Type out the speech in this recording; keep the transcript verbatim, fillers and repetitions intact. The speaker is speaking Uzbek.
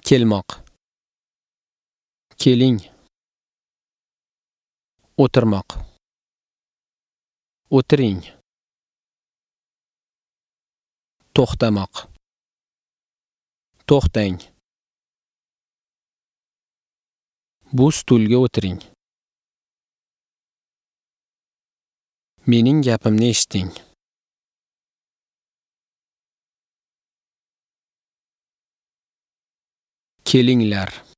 kelmoq, keling, o'tirmoq, o'tiring, to'xtamoq, to'xtang, bu stulga o'tiring, mening gapimni eshiting, kelinglar.